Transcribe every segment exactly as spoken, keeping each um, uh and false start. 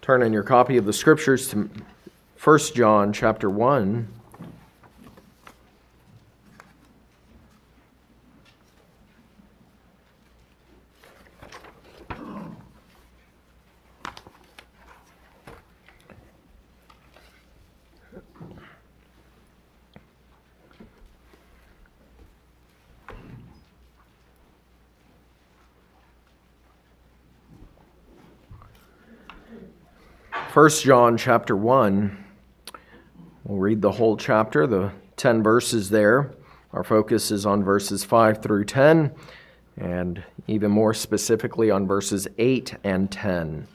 Turn in your copy of the Scriptures to First John chapter one. First John chapter one, we'll read the whole chapter, the ten verses there. Our focus is on verses five through ten, and even more specifically on verses eight and ten.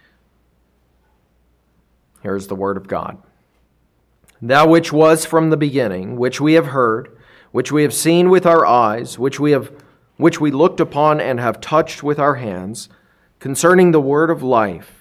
Here's the word of God. That which was from the beginning, which we have heard, which we have seen with our eyes, which we have, which we looked upon and have touched with our hands, concerning the word of life.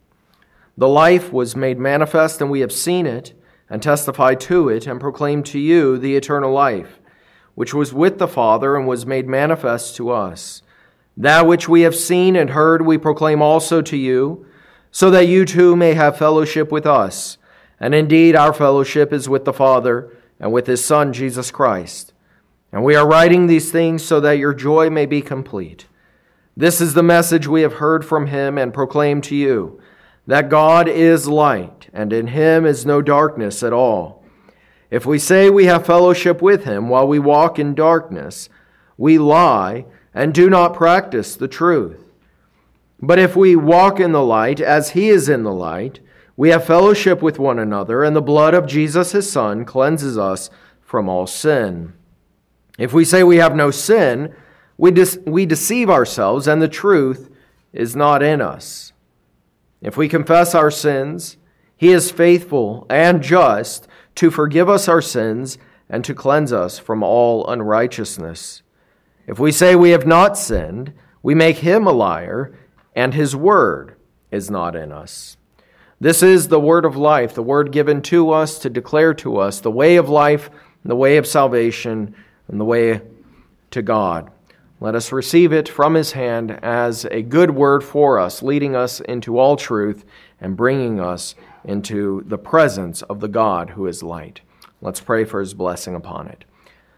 The life was made manifest, and we have seen it, and testified to it, and proclaimed to you the eternal life, which was with the Father, and was made manifest to us. That which we have seen and heard we proclaim also to you, so that you too may have fellowship with us. And indeed our fellowship is with the Father, and with His Son Jesus Christ. And we are writing these things so that your joy may be complete. This is the message we have heard from Him and proclaimed to you, that God is light, and in Him is no darkness at all. If we say we have fellowship with Him while we walk in darkness, we lie and do not practice the truth. But if we walk in the light as He is in the light, we have fellowship with one another, and the blood of Jesus His Son cleanses us from all sin. If we say we have no sin, we, de- we deceive ourselves, and the truth is not in us. If we confess our sins, He is faithful and just to forgive us our sins and to cleanse us from all unrighteousness. If we say we have not sinned, we make Him a liar, and His word is not in us. This is the word of life, the word given to us to declare to us the way of life, the way of salvation, and the way to God. Let us receive it from His hand as a good word for us, leading us into all truth and bringing us into the presence of the God who is light. Let's pray for His blessing upon it.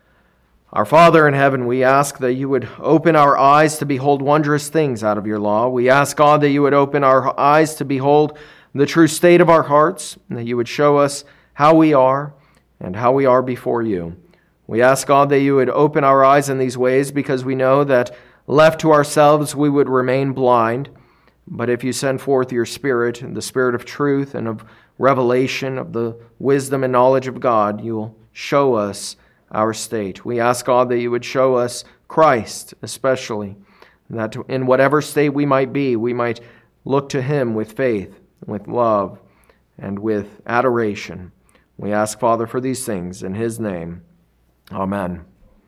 Our Father in heaven, we ask that you would open our eyes to behold wondrous things out of your law. We ask, God, that you would open our eyes to behold the true state of our hearts, and that you would show us how we are and how we are before you. We ask, God, that you would open our eyes in these ways, because we know that left to ourselves we would remain blind. But if you send forth your Spirit, the Spirit of truth and of revelation, of the wisdom and knowledge of God, you will show us our state. We ask, God, that you would show us Christ especially, that in whatever state we might be, we might look to Him with faith, with love, and with adoration. We ask, Father, for these things in His name. Amen.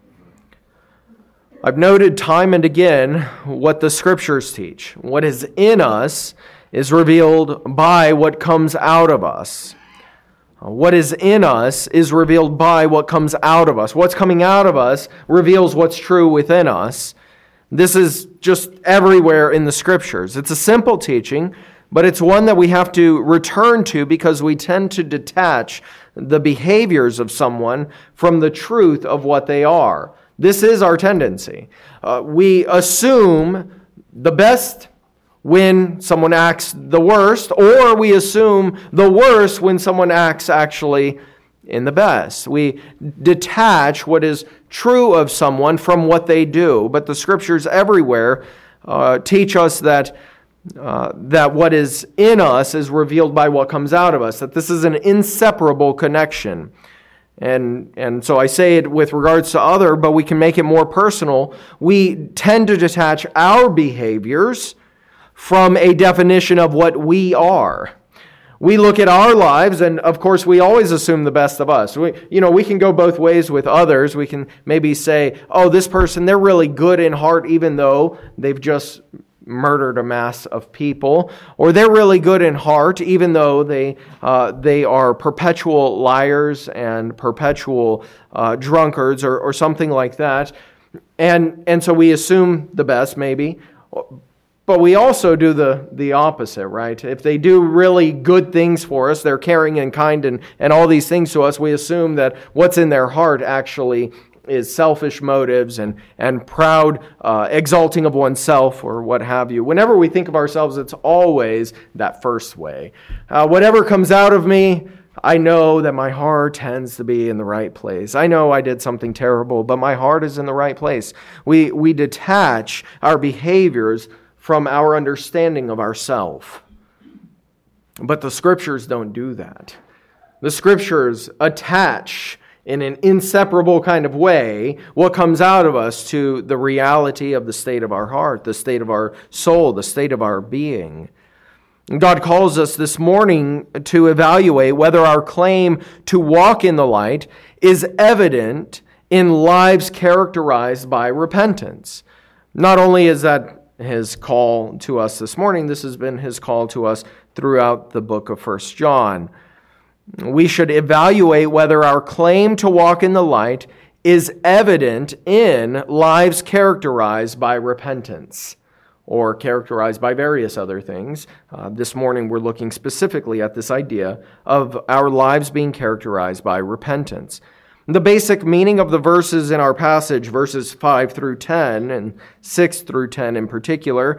I've noted time and again what the Scriptures teach. What is in us is revealed by what comes out of us. What is in us is revealed by what comes out of us. What's coming out of us reveals what's true within us. This is just everywhere in the Scriptures. It's a simple teaching, but it's one that we have to return to because we tend to detach the behaviors of someone from the truth of what they are. This is our tendency. Uh, we assume the best when someone acts the worst, or we assume the worst when someone acts actually in the best. We detach what is true of someone from what they do, but the Scriptures everywhere uh, teach us that Uh, that what is in us is revealed by what comes out of us, that this is an inseparable connection. And, and so I say it with regards to other, but we can make it more personal. We tend to detach our behaviors from a definition of what we are. We look at our lives, and of course we always assume the best of us. We, you know, we can go both ways with others. We can maybe say, oh, this person, they're really good in heart, even though they've just murdered a mass of people, or they're really good in heart, even though they uh, they are perpetual liars and perpetual uh, drunkards, or, or something like that. And and so we assume the best, maybe. But we also do the, the opposite, right? If they do really good things for us, they're caring and kind and, and all these things to us, we assume that what's in their heart actually is selfish motives and, and proud uh, exalting of oneself or what have you. Whenever we think of ourselves, it's always that first way. Uh, whatever comes out of me, I know that my heart tends to be in the right place. I know I did something terrible, but my heart is in the right place. We, we detach our behaviors from our understanding of ourself. But the Scriptures don't do that. The Scriptures attach in an inseparable kind of way what comes out of us to the reality of the state of our heart, the state of our soul, the state of our being. God calls us this morning to evaluate whether our claim to walk in the light is evident in lives characterized by repentance. Not only is that His call to us this morning, this has been His call to us throughout the book of First John. We should evaluate whether our claim to walk in the light is evident in lives characterized by repentance or characterized by various other things. Uh, this morning we're looking specifically at this idea of our lives being characterized by repentance. The basic meaning of the verses in our passage, verses five through ten, and six through ten in particular,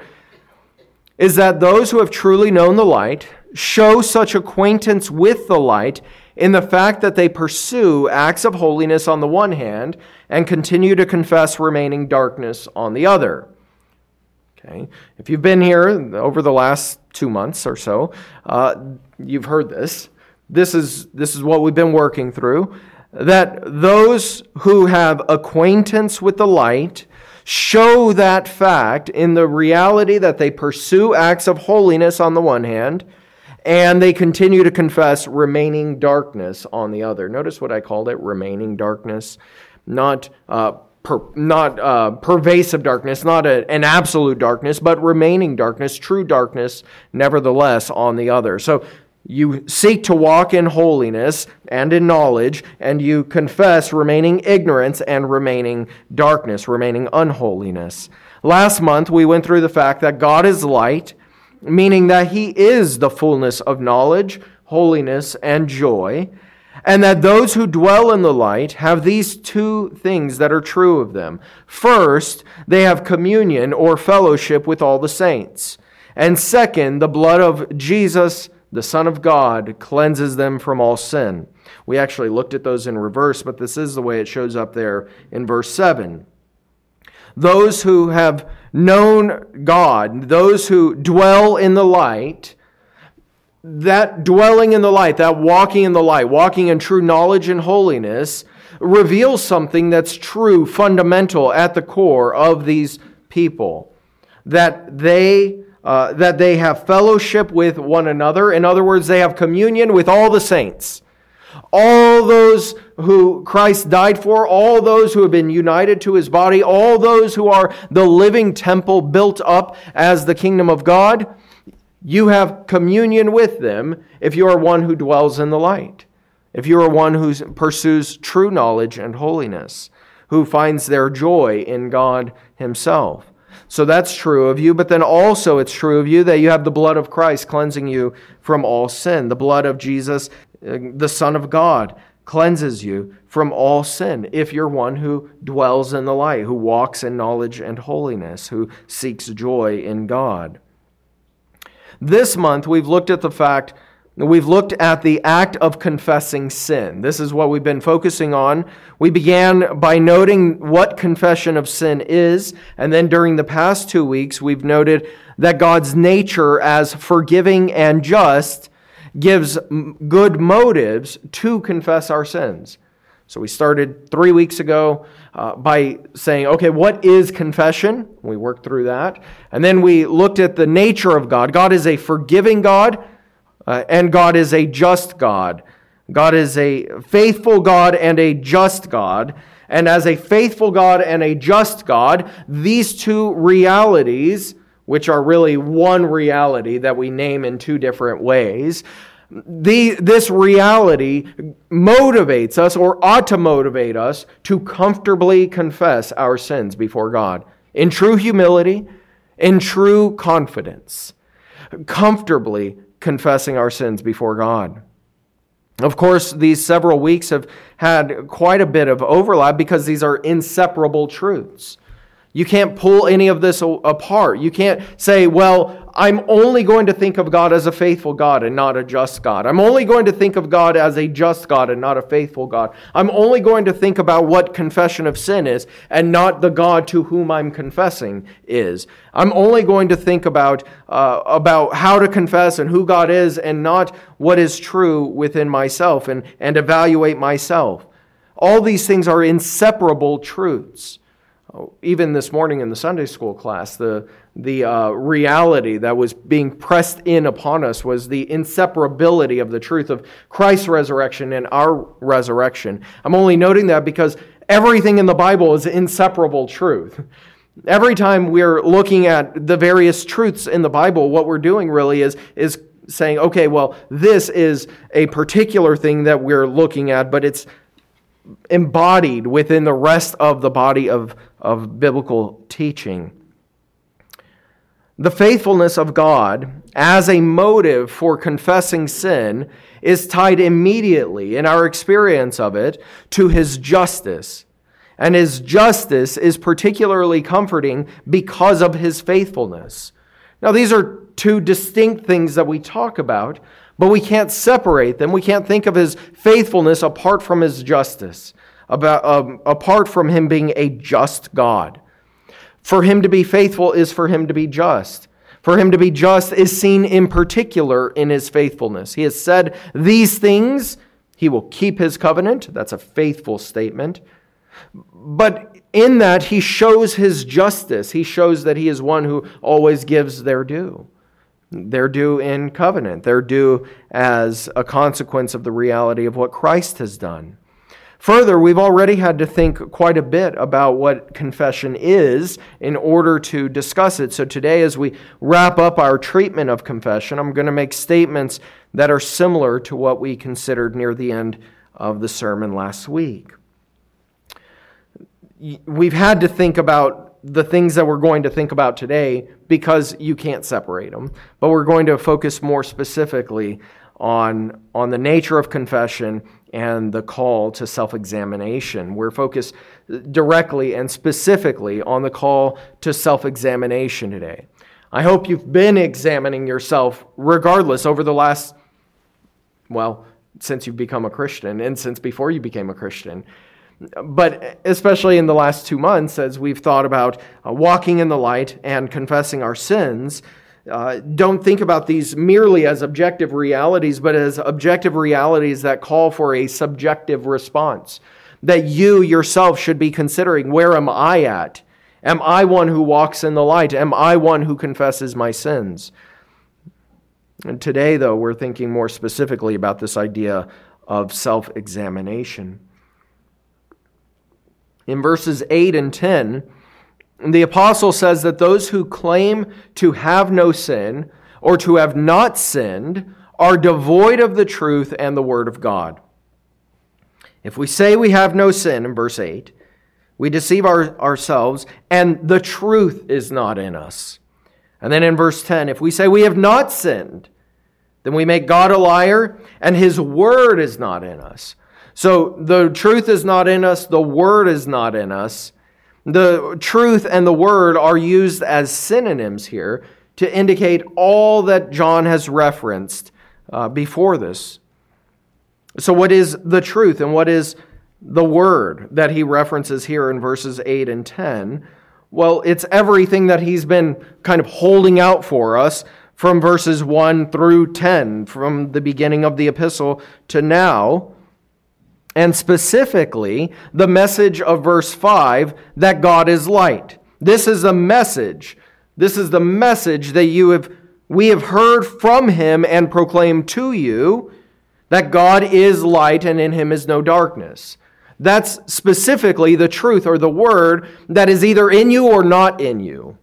is that those who have truly known the light show such acquaintance with the light in the fact that they pursue acts of holiness on the one hand and continue to confess remaining darkness on the other. Okay, if you've been here over the last two months or so, uh, you've heard this. This is this is what we've been working through. That those who have acquaintance with the light show that fact in the reality that they pursue acts of holiness on the one hand, and they continue to confess remaining darkness on the other. Notice what I called it, remaining darkness, not uh, per, not uh, pervasive darkness, not a, an absolute darkness, but remaining darkness, true darkness, nevertheless, on the other. So you seek to walk in holiness and in knowledge, and you confess remaining ignorance and remaining darkness, remaining unholiness. Last month, we went through the fact that God is light, meaning that He is the fullness of knowledge, holiness, and joy, and that those who dwell in the light have these two things that are true of them. First, they have communion or fellowship with all the saints. And second, the blood of Jesus, the Son of God, cleanses them from all sin. We actually looked at those in reverse, but this is the way it shows up there in verse seven. Those who have known God, those who dwell in the light, that dwelling in the light, that walking in the light, walking in true knowledge and holiness, reveals something that's true, fundamental at the core of these people. That they Uh, that they have fellowship with one another. In other words, they have communion with all the saints. All those who Christ died for, all those who have been united to His body, all those who are the living temple built up as the kingdom of God, you have communion with them if you are one who dwells in the light. If you are one who pursues true knowledge and holiness, who finds their joy in God Himself. So that's true of you, but then also it's true of you that you have the blood of Christ cleansing you from all sin. The blood of Jesus, the Son of God, cleanses you from all sin if you're one who dwells in the light, who walks in knowledge and holiness, who seeks joy in God. This month we've looked at the fact We've looked at the act of confessing sin. This is what we've been focusing on. We began by noting what confession of sin is, and then during the past two weeks, we've noted that God's nature as forgiving and just gives good motives to confess our sins. So we started three weeks ago uh, by saying, okay, what is confession? We worked through that. And then we looked at the nature of God. God is a forgiving God. Uh, and God is a just God. God is a faithful God and a just God. And as a faithful God and a just God, these two realities, which are really one reality that we name in two different ways, the, this reality motivates us or ought to motivate us to comfortably confess our sins before God in true humility, in true confidence, comfortably confessing our sins before God. Of course, these several weeks have had quite a bit of overlap because these are inseparable truths. You can't pull any of this apart. You can't say, well, I'm only going to think of God as a faithful God and not a just God. I'm only going to think of God as a just God and not a faithful God. I'm only going to think about what confession of sin is and not the God to whom I'm confessing is. I'm only going to think about, uh, about how to confess and who God is and not what is true within myself and, and evaluate myself. All these things are inseparable truths. Even this morning in the Sunday school class, the the uh, reality that was being pressed in upon us was the inseparability of the truth of Christ's resurrection and our resurrection. I'm only noting that because everything in the Bible is inseparable truth. Every time we're looking at the various truths in the Bible, what we're doing really is is saying, okay, well, this is a particular thing that we're looking at, but it's embodied within the rest of the body of, of biblical teaching. The faithfulness of God as a motive for confessing sin is tied immediately, in our experience of it, to His justice. And His justice is particularly comforting because of His faithfulness. Now, these are two distinct things that we talk about, but we can't separate them. We can't think of His faithfulness apart from His justice, about, um, apart from Him being a just God. For Him to be faithful is for Him to be just. For Him to be just is seen in particular in His faithfulness. He has said these things. He will keep His covenant. That's a faithful statement. But in that, He shows His justice. He shows that He is one who always gives their due. They're due in covenant. They're due as a consequence of the reality of what Christ has done. Further, we've already had to think quite a bit about what confession is in order to discuss it. So today, as we wrap up our treatment of confession, I'm going to make statements that are similar to what we considered near the end of the sermon last week. We've had to think about the things that we're going to think about today because you can't separate them. But we're going to focus more specifically on, on the nature of confession and the call to self-examination. We're focused directly and specifically on the call to self-examination today. I hope you've been examining yourself regardless over the last, well, since you've become a Christian and since before you became a Christian. But especially in the last two months, as we've thought about uh, walking in the light and confessing our sins, uh, don't think about these merely as objective realities, but as objective realities that call for a subjective response. That you yourself should be considering, where am I at? Am I one who walks in the light? Am I one who confesses my sins? And today, though, we're thinking more specifically about this idea of self-examination. In verses eight and ten, the apostle says that those who claim to have no sin or to have not sinned are devoid of the truth and the word of God. If we say we have no sin, in verse eight, we deceive our, ourselves and the truth is not in us. And then in verse ten, if we say we have not sinned, then we make God a liar and His word is not in us. So the truth is not in us, the word is not in us. The truth and the word are used as synonyms here to indicate all that John has referenced uh, before this. So what is the truth and what is the word that he references here in verses eight and ten? Well, it's everything that he's been kind of holding out for us from verses one through ten, from the beginning of the epistle to now. And specifically, the message of verse five, that God is light. This is the message. This is the message that you have, we have heard from Him and proclaimed to you, that God is light and in Him is no darkness. That's specifically the truth or the word that is either in you or not in you.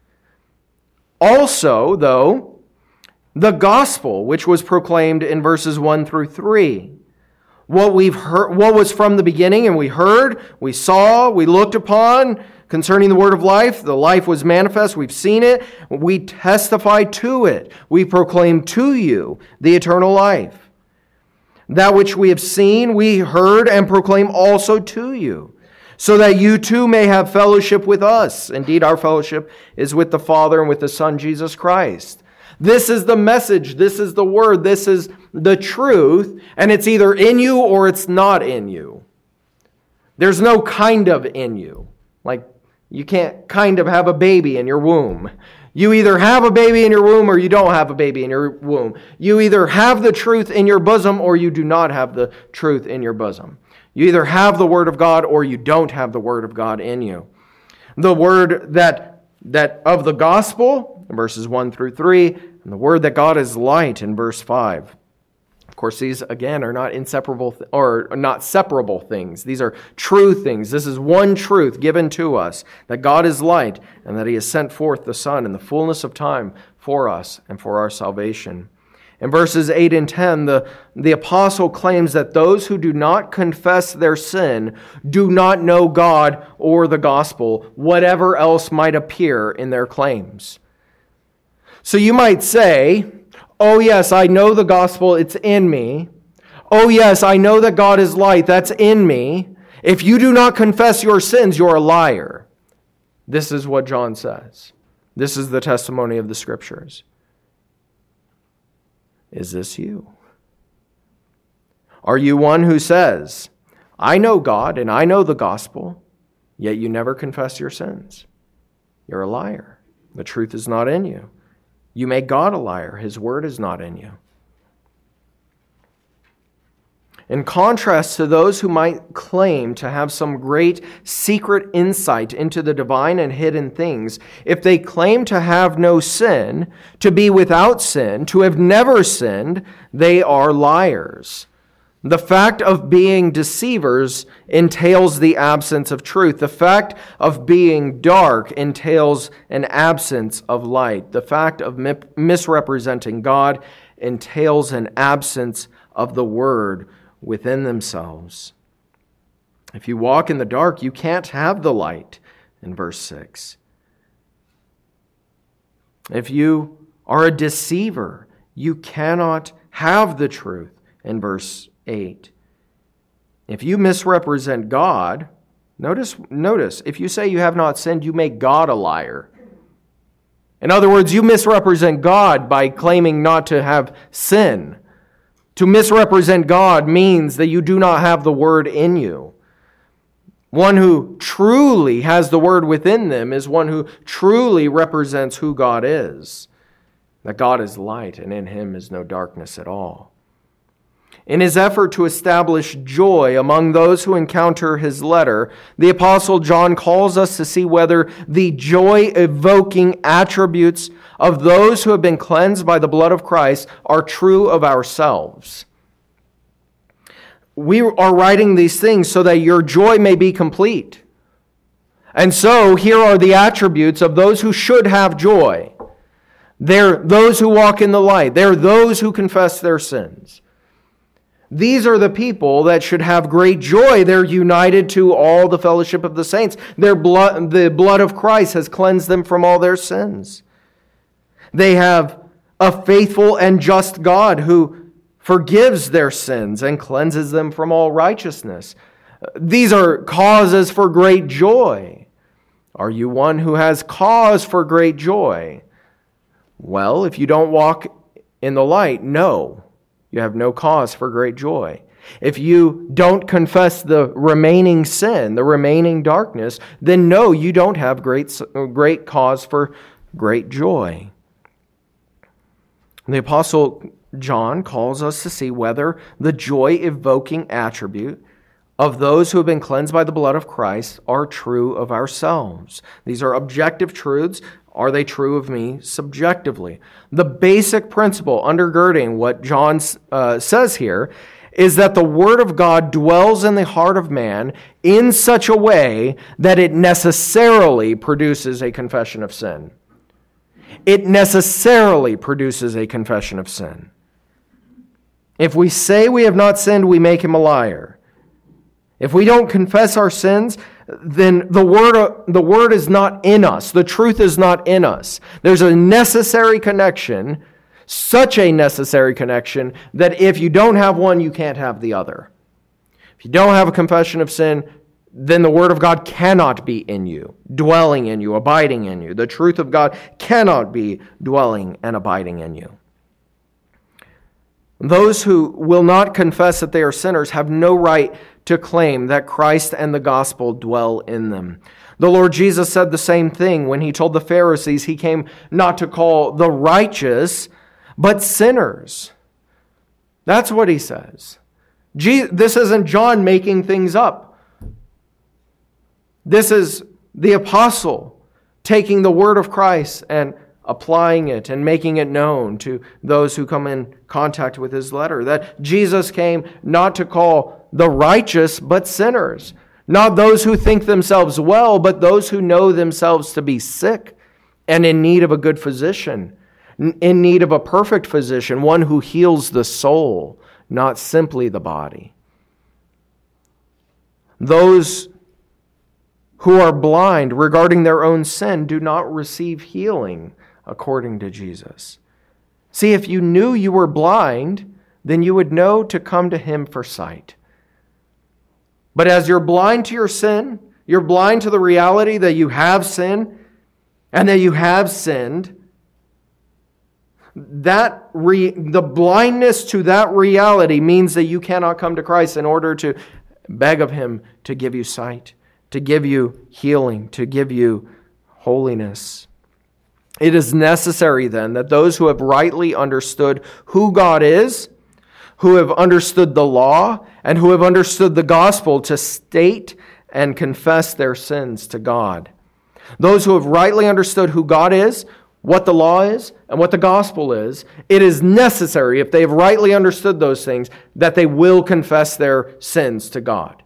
Also, though, the gospel, which was proclaimed in verses one through three. What we've heard, what was from the beginning, and we heard, we saw, we looked upon concerning the word of life. The life was manifest. We've seen it. We testify to it. We proclaim to you the eternal life. That which we have seen, we heard, and proclaim also to you, so that you too may have fellowship with us. Indeed, our fellowship is with the Father and with the Son, Jesus Christ. This is the message. This is the word. This is the truth. And it's either in you or it's not in you. There's no kind of in you. Like, you can't kind of have a baby in your womb. You either have a baby in your womb or you don't have a baby in your womb. You either have the truth in your bosom or you do not have the truth in your bosom. You either have the Word of God or you don't have the Word of God in you. The Word that, that of the gospel, in verses one through three, and the Word that God is light in verse five. Of course, these, again, are not inseparable th- or not separable things. These are true things. This is one truth given to us, that God is light and that He has sent forth the Son in the fullness of time for us and for our salvation. In verses eight and ten, the, the apostle claims that those who do not confess their sin do not know God or the gospel, whatever else might appear in their claims. So you might say, oh yes, I know the gospel, it's in me. Oh yes, I know that God is light, that's in me. If you do not confess your sins, you're a liar. This is what John says. This is the testimony of the Scriptures. Is this you? Are you one who says, I know God and I know the gospel, yet you never confess your sins? You're a liar. The truth is not in you. You make God a liar. His word is not in you. In contrast to those who might claim to have some great secret insight into the divine and hidden things, if they claim to have no sin, to be without sin, to have never sinned, they are liars. The fact of being deceivers entails the absence of truth. The fact of being dark entails an absence of light. The fact of misrepresenting God entails an absence of the Word within themselves. If you walk in the dark, you can't have the light, in verse six. If you are a deceiver, you cannot have the truth, in verse eight. If you misrepresent God, notice, notice, if you say you have not sinned, you make God a liar. In other words, you misrepresent God by claiming not to have sin. To misrepresent God means that you do not have the Word in you. One who truly has the Word within them is one who truly represents who God is. That God is light and in Him is no darkness at all. In his effort to establish joy among those who encounter his letter, the Apostle John calls us to see whether the joy-evoking attributes of those who have been cleansed by the blood of Christ are true of ourselves. We are writing these things so that your joy may be complete. And so here are the attributes of those who should have joy. They're those who walk in the light. They're those who confess their sins. These are the people that should have great joy. They're united to all the fellowship of the saints. Their blood, the blood of Christ has cleansed them from all their sins. They have a faithful and just God who forgives their sins and cleanses them from all righteousness. These are causes for great joy. Are you one who has cause for great joy? Well, if you don't walk in the light, no. You have no cause for great joy. If you don't confess the remaining sin, the remaining darkness, then no, you don't have great, great cause for great joy. The Apostle John calls us to see whether the joy-evoking attribute of those who have been cleansed by the blood of Christ are true of ourselves. These are objective truths. Are they true of me subjectively? The basic principle undergirding what John uh, says here is that the Word of God dwells in the heart of man in such a way that it necessarily produces a confession of sin. It necessarily produces a confession of sin. If we say we have not sinned, we make him a liar. If we don't confess our sins, then the word, the word is not in us. The truth is not in us. There's a necessary connection, such a necessary connection, that if you don't have one, you can't have the other. If you don't have a confession of sin, then the Word of God cannot be in you, dwelling in you, abiding in you. The truth of God cannot be dwelling and abiding in you. Those who will not confess that they are sinners have no right to claim that Christ and the gospel dwell in them. The Lord Jesus said the same thing when he told the Pharisees he came not to call the righteous, but sinners. That's what he says. This isn't John making things up. This is the apostle taking the word of Christ and applying it and making it known to those who come in contact with his letter. That Jesus came not to call the righteous, but sinners. Not those who think themselves well, but those who know themselves to be sick and in need of a good physician, in need of a perfect physician, one who heals the soul, not simply the body. Those who are blind regarding their own sin do not receive healing according to Jesus. See, if you knew you were blind, then you would know to come to him for sight. But as you're blind to your sin, you're blind to the reality that you have sinned and that you have sinned, that re- the blindness to that reality means that you cannot come to Christ in order to beg of him to give you sight, to give you healing, to give you holiness. It is necessary then that those who have rightly understood who God is, who have understood the law, and who have understood the gospel to state and confess their sins to God. Those who have rightly understood who God is, what the law is, and what the gospel is, it is necessary, if they have rightly understood those things, that they will confess their sins to God.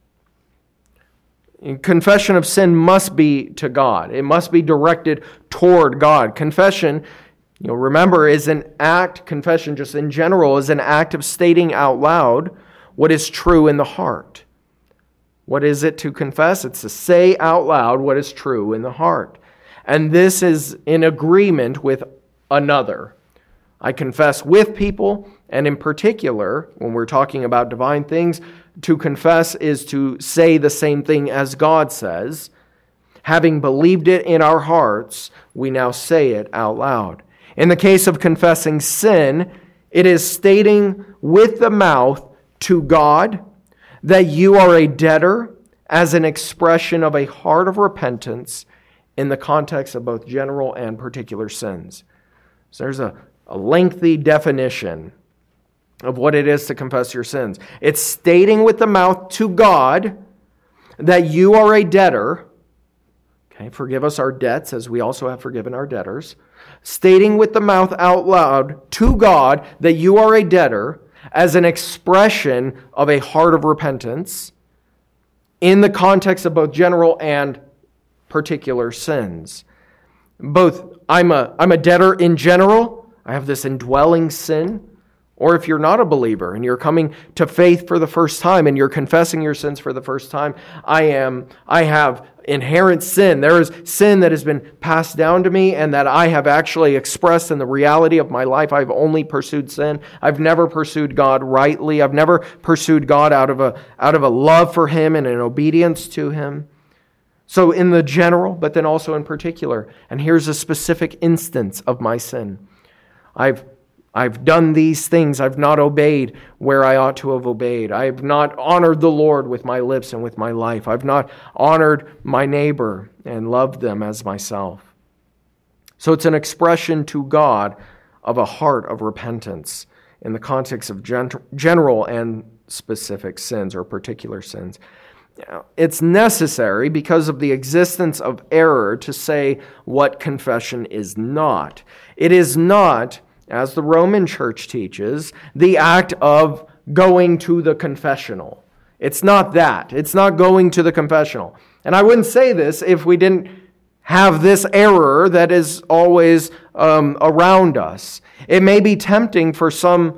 Confession of sin must be to God. It must be directed toward God. Confession, you know, remember, is an act, confession just in general, is an act of stating out loud what is true in the heart. What is it to confess? It's to say out loud what is true in the heart. And this is in agreement with another. I confess with people, and in particular, when we're talking about divine things, to confess is to say the same thing as God says. Having believed it in our hearts, we now say it out loud. In the case of confessing sin, it is stating with the mouth to God that you are a debtor as an expression of a heart of repentance in the context of both general and particular sins. So there's a, a lengthy definition of what it is to confess your sins. It's stating with the mouth to God that you are a debtor. Okay, forgive us our debts as we also have forgiven our debtors. Stating with the mouth out loud to God that you are a debtor as an expression of a heart of repentance in the context of both general and particular sins. Both, I'm a, I'm a debtor in general. I have this indwelling sin. Or if you're not a believer and you're coming to faith for the first time and you're confessing your sins for the first time, I am, I have inherent sin. There is sin that has been passed down to me and that I have actually expressed in the reality of my life. I've only pursued sin. I've never pursued God rightly. I've never pursued God out of a, out of a love for him and an obedience to him. So in the general, but then also in particular. And here's a specific instance of my sin. I've I've done these things. I've not obeyed where I ought to have obeyed. I have not honored the Lord with my lips and with my life. I've not honored my neighbor and loved them as myself. So it's an expression to God of a heart of repentance in the context of general and specific sins or particular sins. It's necessary because of the existence of error to say what confession is not. It is not, as the Roman Church teaches, the act of going to the confessional. It's not that. It's not going to the confessional. And I wouldn't say this if we didn't have this error that is always um, around us. It may be tempting for some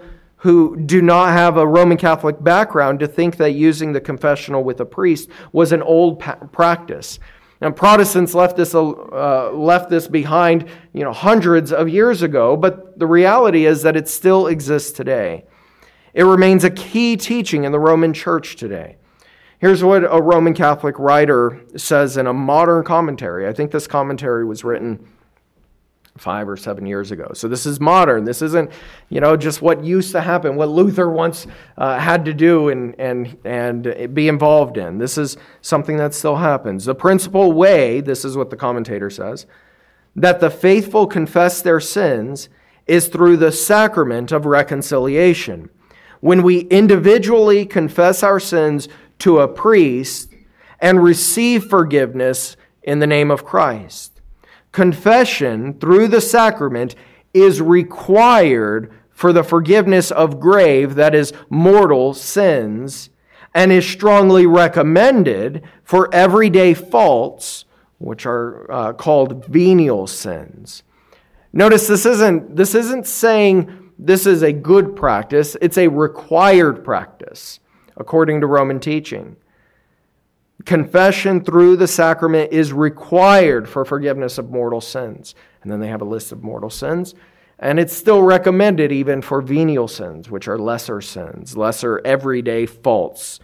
who do not have a Roman Catholic background to think that using the confessional with a priest was an old pa- practice. And Protestants left this uh, left this behind, you know, hundreds of years ago, but the reality is that it still exists today. It remains a key teaching in the Roman Church today. Here's what a Roman Catholic writer says in a modern commentary. I think this commentary was written five or seven years ago. So this is modern. This isn't, you know, just what used to happen, what Luther once uh, had to do and, and, and be involved in. This is something that still happens. The principal way, this is what the commentator says, that the faithful confess their sins is through the sacrament of reconciliation. When we individually confess our sins to a priest and receive forgiveness in the name of Christ. Confession through the sacrament is required for the forgiveness of grave, that is, mortal sins, and is strongly recommended for everyday faults, which are uh, called venial sins. Notice this isn't, this isn't saying this is a good practice, it's a required practice, according to Roman teaching. Confession through the sacrament is required for forgiveness of mortal sins. And then they have a list of mortal sins. And it's still recommended even for venial sins, which are lesser sins, lesser everyday faults.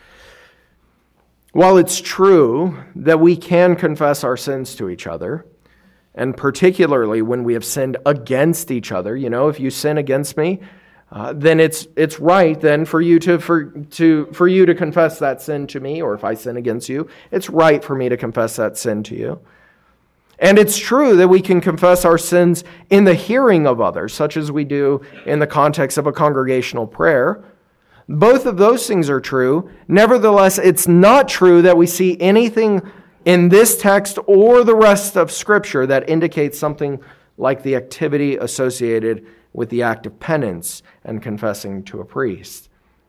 While it's true that we can confess our sins to each other, and particularly when we have sinned against each other, you know, if you sin against me, Uh, then it's it's right then for you to for to for you to confess that sin to me, or if I sin against you, it's right for me to confess that sin to you. And it's true that we can confess our sins in the hearing of others, such as we do in the context of a congregational prayer. Both of those things are true. Nevertheless, it's not true that we see anything in this text or the rest of Scripture that indicates something like the activity associated with the act of penance and confessing to a priest.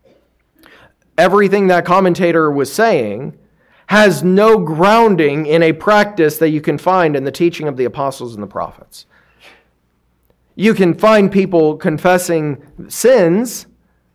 Everything that commentator was saying has no grounding in a practice that you can find in the teaching of the apostles and the prophets. You can find people confessing sins,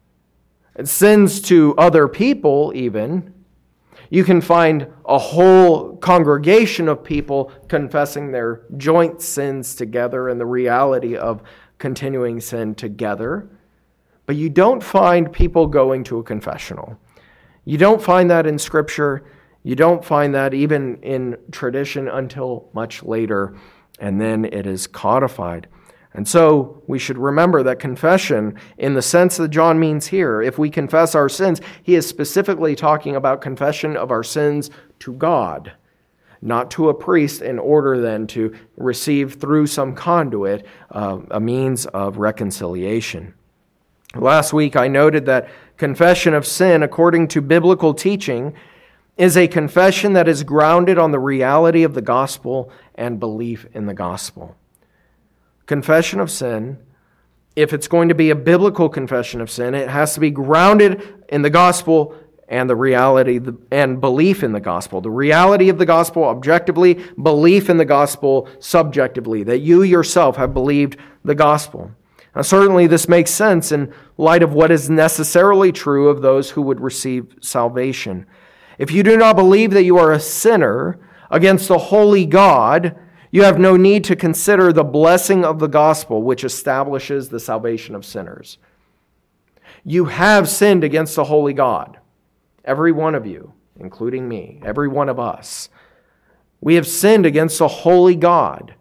sins to other people even. You can find a whole congregation of people confessing their joint sins together and the reality of continuing sin together. But you don't find people going to a confessional. You don't find that in Scripture. You don't find that even in tradition until much later, and then it is codified. And so we should remember that confession, in the sense that John means here, if we confess our sins, he is specifically talking about confession of our sins to God, not to a priest, in order then to receive through some conduit uh, a means of reconciliation. Last week I noted that confession of sin, according to biblical teaching, is a confession that is grounded on the reality of the gospel and belief in the gospel. Confession of sin, if it's going to be a biblical confession of sin, it has to be grounded in the gospel and the reality and belief in the gospel. The reality of the gospel objectively, belief in the gospel subjectively, that you yourself have believed the gospel. Now, certainly this makes sense in light of what is necessarily true of those who would receive salvation. If you do not believe that you are a sinner against a holy God, you have no need to consider the blessing of the gospel, which establishes the salvation of sinners. You have sinned against a holy God. Every one of you, including me, every one of us. We have sinned against a holy God.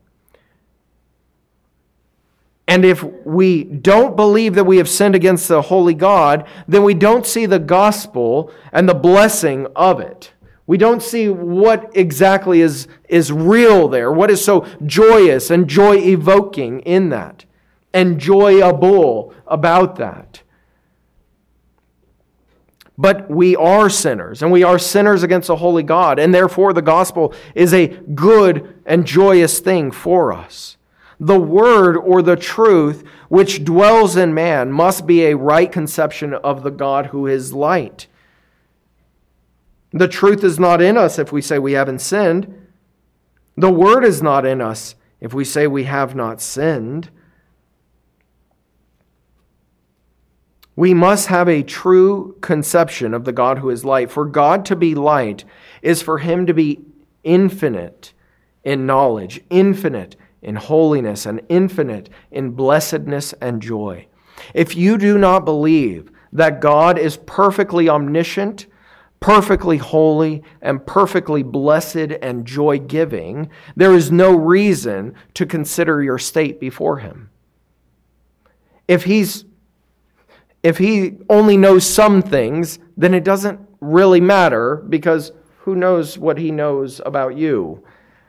And if we don't believe that we have sinned against the holy God, then we don't see the gospel and the blessing of it. We don't see what exactly is, is real there, what is so joyous and joy-evoking in that, enjoyable about that. But we are sinners, and we are sinners against a holy God, and therefore the gospel is a good and joyous thing for us. The word or the truth which dwells in man must be a right conception of the God who is light. The truth is not in us if we say we haven't sinned. The word is not in us if we say we have not sinned. We must have a true conception of the God who is light. For God to be light is for him to be infinite in knowledge, infinite in holiness, and infinite in blessedness and joy. If you do not believe that God is perfectly omniscient, perfectly holy, and perfectly blessed and joy-giving, there is no reason to consider your state before him. If he's if he only knows some things, then it doesn't really matter, because who knows what he knows about you?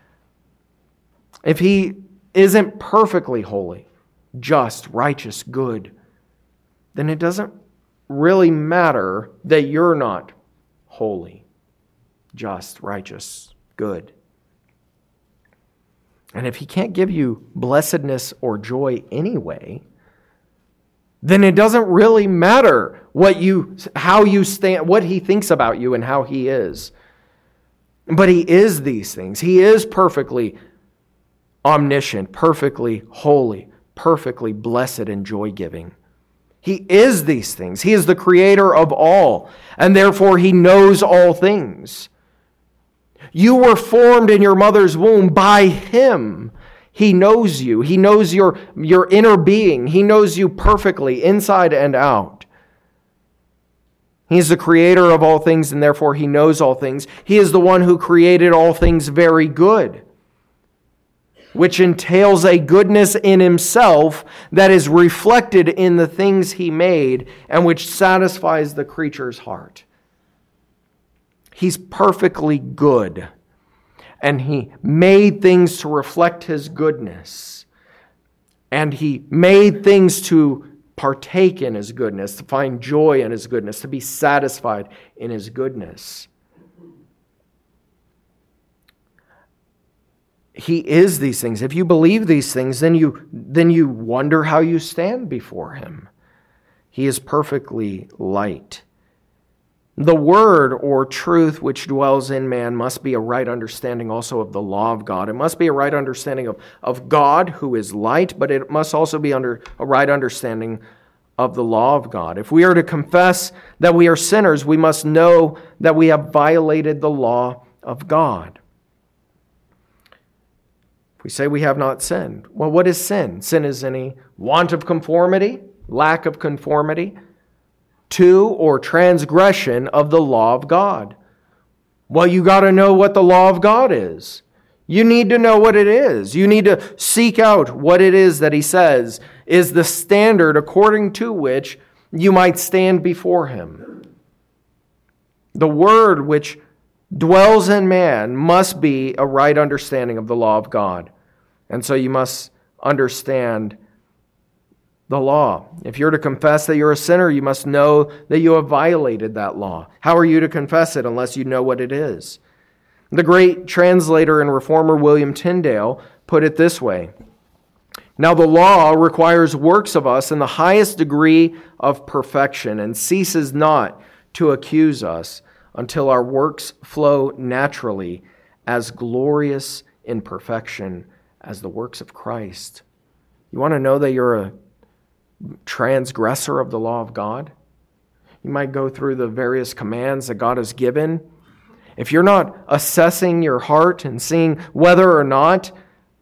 If he isn't perfectly holy, just, righteous, good, then it doesn't really matter that you're not holy, just, righteous, good. And if he can't give you blessedness or joy anyway, then it doesn't really matter what you, how you stand, what he thinks about you and how he is. But he is these things. He is perfectly omniscient, perfectly holy, perfectly blessed and joy-giving. He is these things. He is the creator of all, and therefore he knows all things. You were formed in your mother's womb by him. He knows you. He knows your, your inner being. He knows you perfectly, inside and out. He is the creator of all things, and therefore he knows all things. He is the one who created all things very good, which entails a goodness in himself that is reflected in the things he made and which satisfies the creature's heart. He's perfectly good, and he made things to reflect his goodness, and he made things to partake in his goodness, to find joy in his goodness, to be satisfied in his goodness. He is these things. If you believe these things, then you, then you wonder how you stand before him. He is perfectly light. The word or truth which dwells in man must be a right understanding also of the law of God. It must be a right understanding of, of God, who is light, but it must also be under a right understanding of the law of God. If we are to confess that we are sinners, we must know that we have violated the law of God. If we say we have not sinned, well, what is sin? Sin is any want of conformity, lack of conformity to or transgression of the law of God. Well, you got to know what the law of God is. You need to know what it is. You need to seek out what it is that he says is the standard according to which you might stand before him. The word which dwells in man must be a right understanding of the law of God. And so you must understand the law. If you're to confess that you're a sinner, you must know that you have violated that law. How are you to confess it unless you know what it is? The great translator and reformer William Tyndale put it this way: "Now the law requires works of us in the highest degree of perfection and ceases not to accuse us until our works flow naturally as glorious in perfection as the works of Christ." You want to know that you're a transgressor of the law of God? You might go through the various commands that God has given. If you're not assessing your heart and seeing whether or not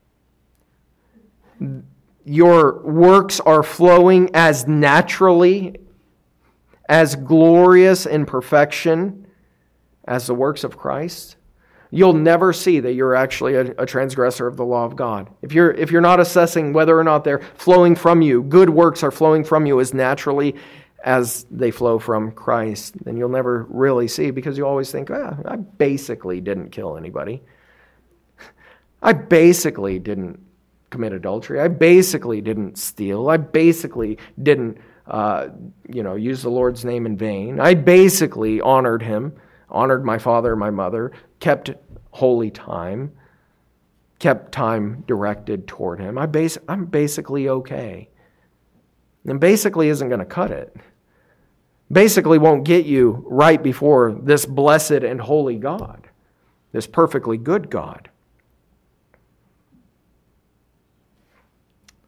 your works are flowing as naturally, as glorious in perfection as the works of Christ, you'll never see that you're actually a, a transgressor of the law of God. If you're if you're not assessing whether or not they're flowing from you, good works are flowing from you as naturally as they flow from Christ, then you'll never really see, because you always think, ah, I basically didn't kill anybody. I basically didn't commit adultery. I basically didn't steal. I basically didn't uh, you know, use the Lord's name in vain. I basically honored him, honored my father and my mother, kept holy time, kept time directed toward him. I bas- I'm basically okay. And basically isn't going to cut it. Basically won't get you right before this blessed and holy God, this perfectly good God.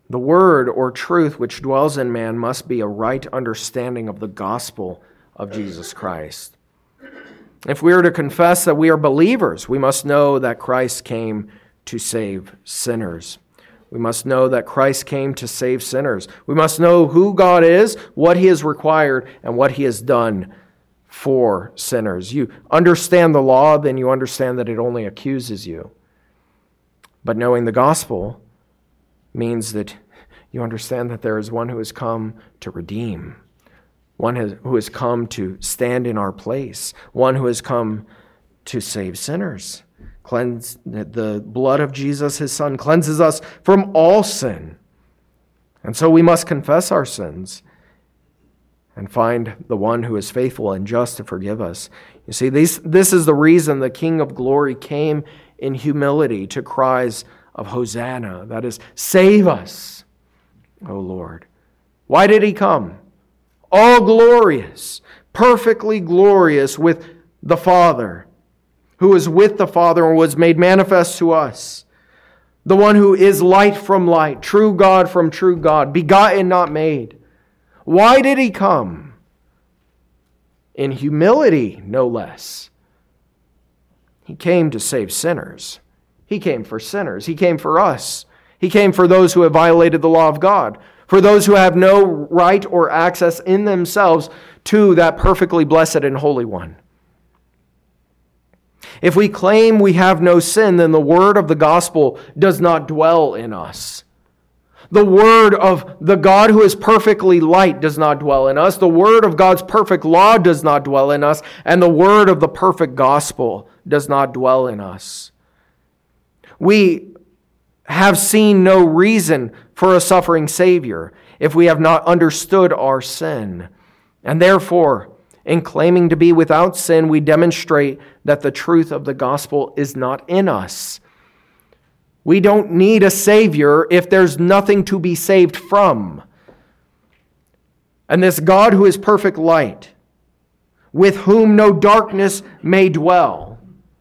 The word or truth which dwells in man must be a right understanding of the gospel of Jesus Christ. If we are to confess that we are believers, we must know that Christ came to save sinners. We must know that Christ came to save sinners. We must know who God is, what He has required, and what He has done for sinners. You understand the law, then you understand that it only accuses you. But knowing the gospel means that you understand that there is one who has come to redeem, one who has come to stand in our place, one who has come to save sinners. Cleanse, the blood of Jesus, His Son, cleanses us from all sin. And so we must confess our sins and find the one who is faithful and just to forgive us. You see, these, this is the reason the King of Glory came in humility to cries of Hosanna, that is, save us, O Lord. Why did He come? All glorious, perfectly glorious with the Father, who is with the Father and was made manifest to us. The one who is light from light, true God from true God, begotten, not made. Why did He come? In humility, no less. He came to save sinners. He came for sinners. He came for us. He came for those who have violated the law of God, for those who have no right or access in themselves to that perfectly blessed and holy one. If we claim we have no sin, then the word of the gospel does not dwell in us. The word of the God who is perfectly light does not dwell in us. The word of God's perfect law does not dwell in us. And the word of the perfect gospel does not dwell in us. We have seen no reason for a suffering Savior if we have not understood our sin. And therefore, in claiming to be without sin, we demonstrate that the truth of the gospel is not in us. We don't need a Savior if there's nothing to be saved from. And this God who is perfect light, with whom no darkness may dwell,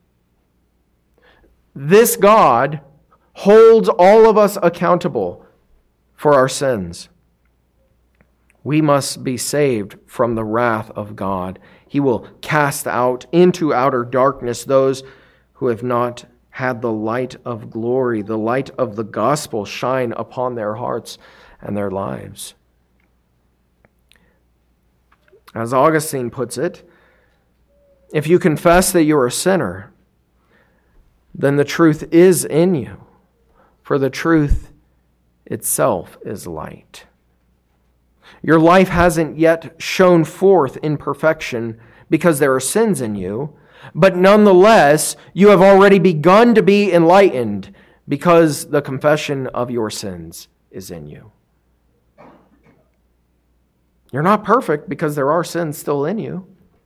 this God holds all of us accountable for our sins. We must be saved from the wrath of God. He will cast out into outer darkness those who have not had the light of glory, the light of the gospel shine upon their hearts and their lives. As Augustine puts it, if you confess that you are a sinner, then the truth is in you, for the truth itself is light. Your life hasn't yet shone forth in perfection because there are sins in you, but nonetheless, you have already begun to be enlightened because the confession of your sins is in you. You're not perfect because there are sins still in you,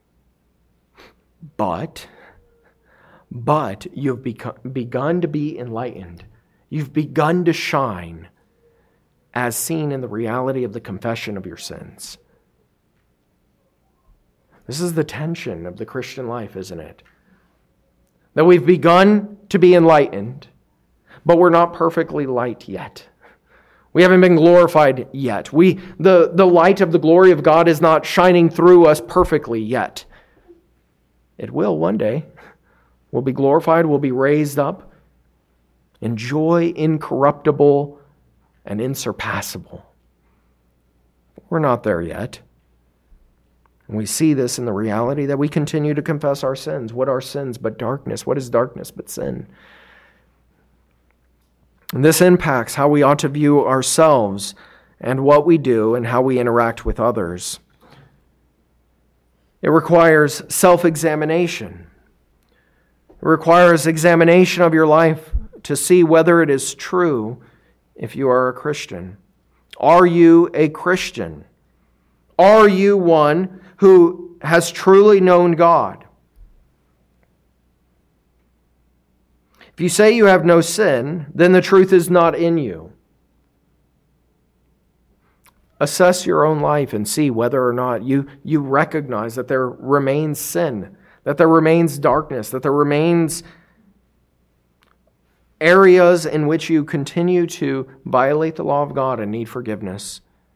but But you've become, begun to be enlightened. You've begun to shine as seen in the reality of the confession of your sins. This is the tension of the Christian life, isn't it? That we've begun to be enlightened, but we're not perfectly light yet. We haven't been glorified yet. We, the, the light of the glory of God is not shining through us perfectly yet. It will one day. We'll be glorified, we'll be raised up, in joy incorruptible and insurpassable. We're not there yet. And we see this in the reality that we continue to confess our sins. What are sins but darkness? What is darkness but sin? And this impacts how we ought to view ourselves and what we do and how we interact with others. It requires self-examination. It requires examination of your life to see whether it is true if you are a Christian. Are you a Christian? Are you one who has truly known God? If you say you have no sin, then the truth is not in you. Assess your own life and see whether or not you, you recognize that there remains sin, that there remains darkness, that there remains areas in which you continue to violate the law of God and need forgiveness.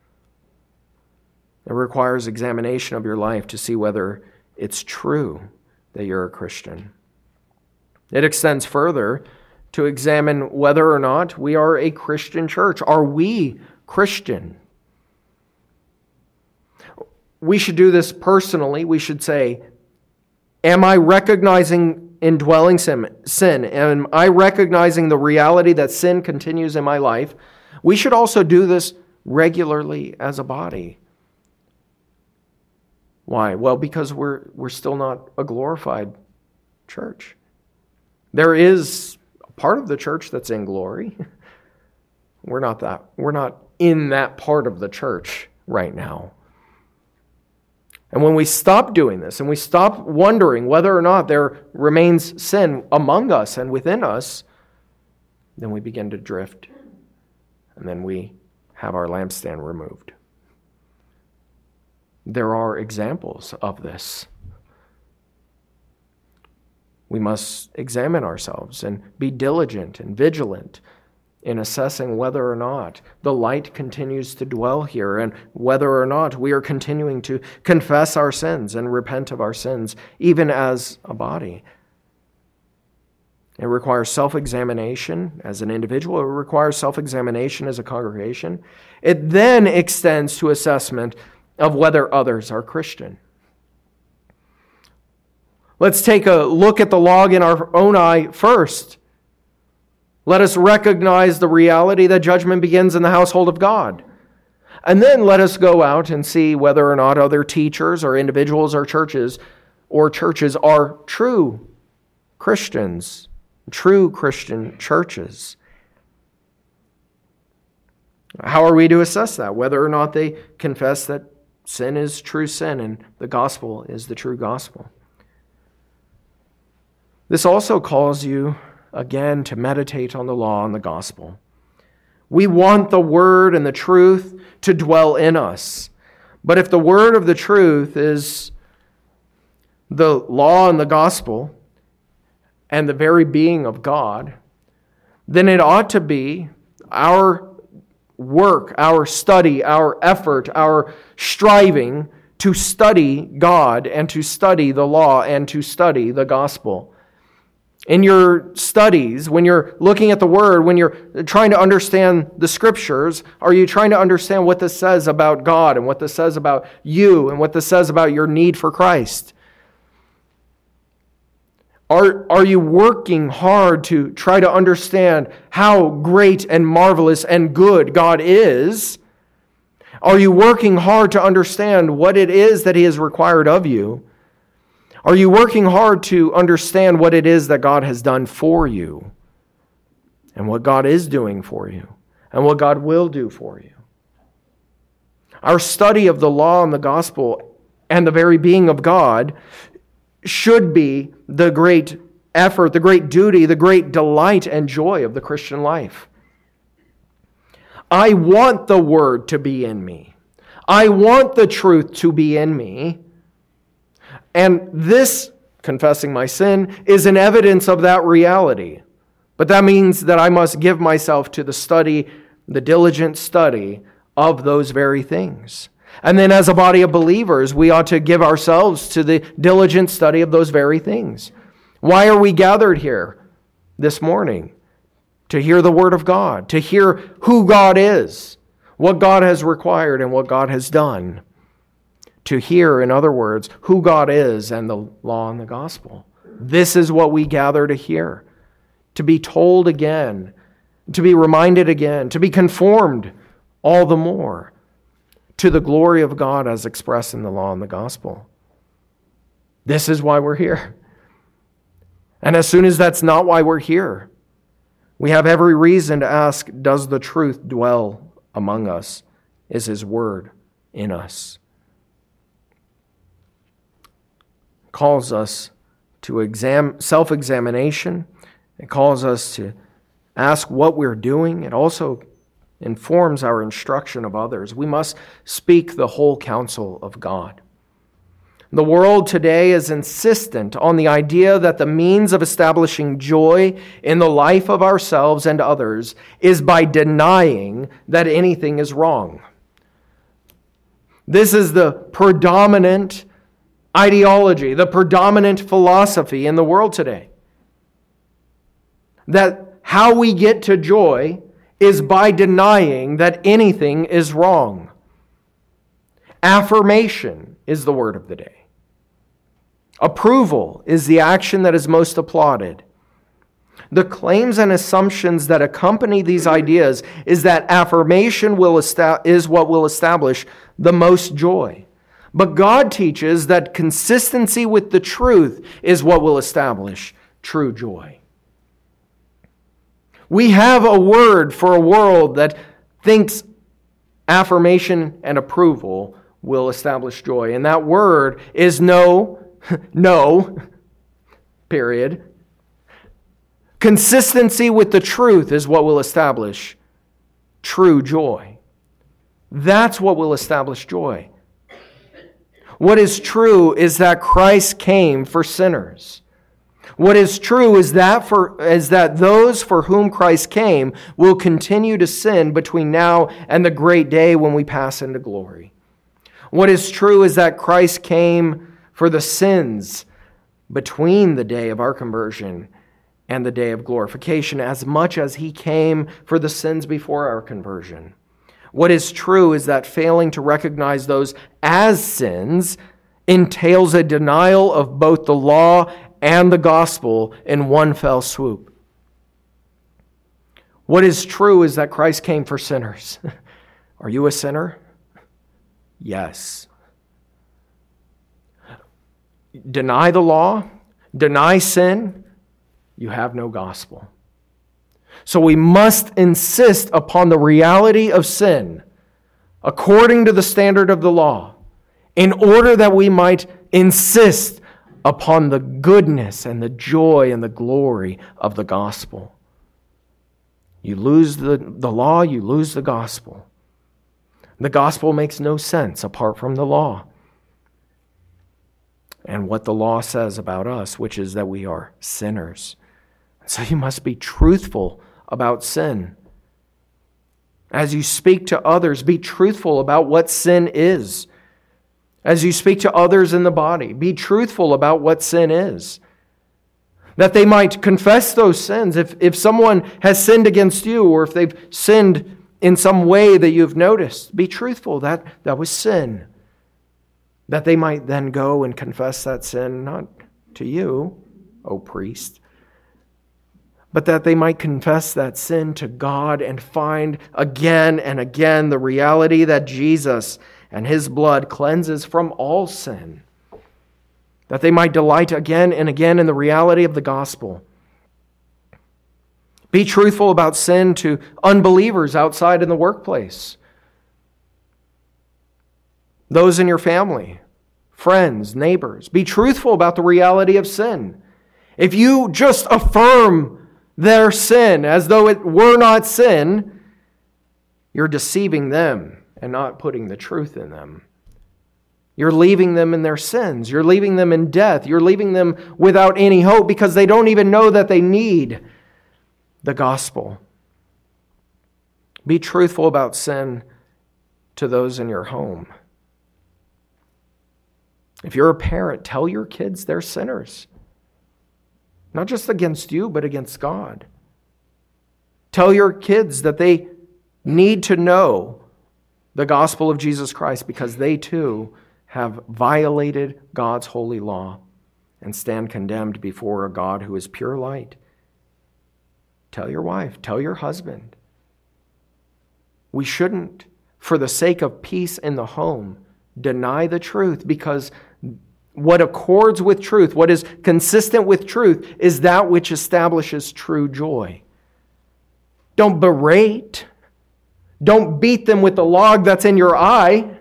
It requires examination of your life to see whether it's true that you're a Christian. It extends further to examine whether or not we are a Christian church. Are we Christian? We should do this personally. We should say, am I recognizing indwelling sin? Am I recognizing the reality that sin continues in my life? We should also do this regularly as a body. Why? Well, because we're we're still not a glorified church. There is a part of the church that's in glory. We're not that. We're not in that part of the church right now. And when we stop doing this and we stop wondering whether or not there remains sin among us and within us, then we begin to drift. And then we have our lampstand removed. There are examples of this. We must examine ourselves and be diligent and vigilant in assessing whether or not the light continues to dwell here and whether or not we are continuing to confess our sins and repent of our sins, even as a body. It requires self-examination as an individual. It requires self-examination as a congregation. It then extends to assessment of whether others are Christian. Let's take a look at the log in our own eye first. Let us recognize the reality that judgment begins in the household of God. And then let us go out and see whether or not other teachers or individuals or churches or churches are true Christians, true Christian churches. How are we to assess that? Whether or not they confess that sin is true sin and the gospel is the true gospel. This also calls you, again, to meditate on the law and the gospel. We want the word and the truth to dwell in us. But if the word of the truth is the law and the gospel and the very being of God, then it ought to be our work, our study, our effort, our striving to study God and to study the law and to study the gospel. In your studies, when you're looking at the Word, when you're trying to understand the Scriptures, are you trying to understand what this says about God and what this says about you and what this says about your need for Christ? Are, are you working hard to try to understand how great and marvelous and good God is? Are you working hard to understand what it is that He has required of you? Are you working hard to understand what it is that God has done for you and what God is doing for you and what God will do for you? Our study of the law and the gospel and the very being of God should be the great effort, the great duty, the great delight and joy of the Christian life. I want the word to be in me. I want the truth to be in me. And this, confessing my sin, is an evidence of that reality. But that means that I must give myself to the study, the diligent study of those very things. And then as a body of believers, we ought to give ourselves to the diligent study of those very things. Why are we gathered here this morning? To hear the Word of God, to hear who God is, what God has required and what God has done. To hear, in other words, who God is and the law and the gospel. This is what we gather to hear. To be told again, to be reminded again, to be conformed all the more to the glory of God as expressed in the law and the gospel. This is why we're here. And as soon as that's not why we're here, we have every reason to ask, does the truth dwell among us? Is His word in us? Calls us to exam, self-examination. It calls us to ask what we're doing. It also informs our instruction of others. We must speak the whole counsel of God. The world today is insistent on the idea that the means of establishing joy in the life of ourselves and others is by denying that anything is wrong. This is the predominant ideology, the predominant philosophy in the world today. That how we get to joy is by denying that anything is wrong. Affirmation is the word of the day. Approval is the action that is most applauded. The claims and assumptions that accompany these ideas is that affirmation will esta- is what will establish the most joy. But God teaches that consistency with the truth is what will establish true joy. We have a word for a world that thinks affirmation and approval will establish joy. And that word is no, no, period. Consistency with the truth is what will establish true joy. That's what will establish joy. What is true is that Christ came for sinners. What is true is that for is that those for whom Christ came will continue to sin between now and the great day when we pass into glory. What is true is that Christ came for the sins between the day of our conversion and the day of glorification, as much as he came for the sins before our conversion. What is true is that failing to recognize those as sins entails a denial of both the law and the gospel in one fell swoop. What is true is that Christ came for sinners. Are you a sinner? Yes. Deny the law, deny sin, you have no gospel. So we must insist upon the reality of sin according to the standard of the law, in order that we might insist upon the goodness and the joy and the glory of the gospel. You lose the, the law, you lose the gospel. The gospel makes no sense apart from the law and what the law says about us, which is that we are sinners. So you must be truthful about sin. As you speak to others, be truthful about what sin is. As you speak to others in the body, be truthful about what sin is. That they might confess those sins. If, if someone has sinned against you, or if they've sinned in some way that you've noticed, be truthful. That, that was sin. That they might then go and confess that sin, not to you, O priest, but that they might confess that sin to God and find again and again the reality that Jesus and his blood cleanses from all sin. That they might delight again and again in the reality of the gospel. Be truthful about sin to unbelievers outside in the workplace. Those in your family, friends, neighbors. Be truthful about the reality of sin. If you just affirm their sin as though it were not sin, you're deceiving them and not putting the truth in them. You're leaving them in their sins. You're leaving them in death. You're leaving them without any hope because they don't even know that they need the gospel. Be truthful about sin to those in your home. If you're a parent, tell your kids they're sinners. Not just against you, but against God. Tell your kids that they need to know the gospel of Jesus Christ because they too have violated God's holy law and stand condemned before a God who is pure light. Tell your wife, tell your husband. We shouldn't, for the sake of peace in the home, deny the truth, because what accords with truth, what is consistent with truth, is that which establishes true joy. Don't berate. Don't beat them with the log that's in your eye.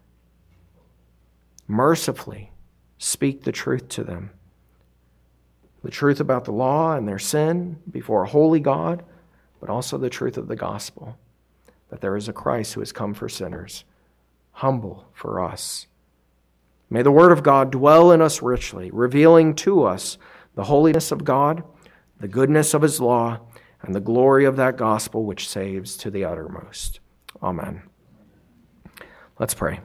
Mercifully speak the truth to them. The truth about the law and their sin before a holy God, but also the truth of the gospel, that there is a Christ who has come for sinners, humble for us, May the Word of God dwell in us richly, revealing to us the holiness of God, the goodness of His law, and the glory of that gospel which saves to the uttermost. Amen. Let's pray.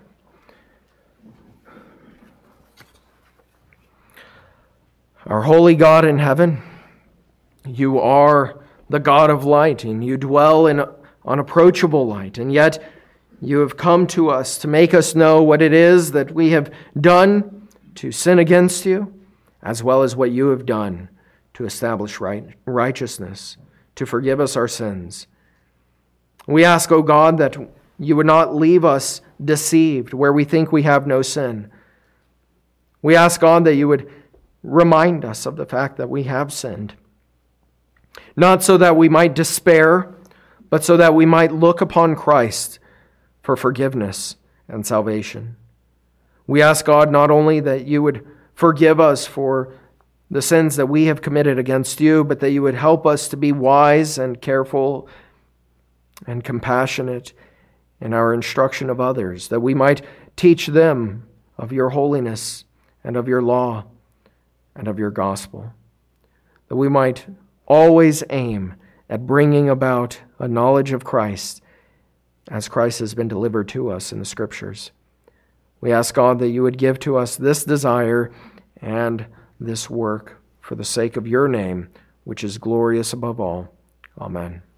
Our holy God in heaven, you are the God of light, and you dwell in unapproachable light, and yet you have come to us to make us know what it is that we have done to sin against you, as well as what you have done to establish right, righteousness, to forgive us our sins. We ask, O God, that you would not leave us deceived where we think we have no sin. We ask, God, that you would remind us of the fact that we have sinned, not so that we might despair, but so that we might look upon Christ for forgiveness and salvation. We ask, God, not only that you would forgive us for the sins that we have committed against you, but that you would help us to be wise and careful and compassionate in our instruction of others, that we might teach them of your holiness and of your law and of your gospel, that we might always aim at bringing about a knowledge of Christ as Christ has been delivered to us in the Scriptures. We ask, God, that you would give to us this desire and this work for the sake of your name, which is glorious above all. Amen.